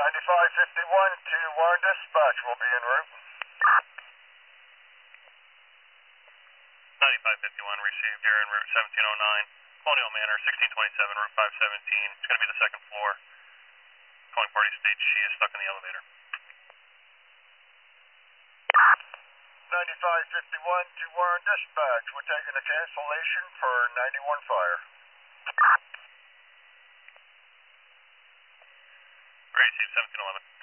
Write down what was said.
9551 to Warren Dispatch will be en route. 9551 received here en route 1709, Colonial Manor, 1627, route 517. It's going to be the second floor. Calling party state she is stuck in the elevator. 9551 to Warren Dispatch. We're taking a cancellation for 91 Fire. Received 1711.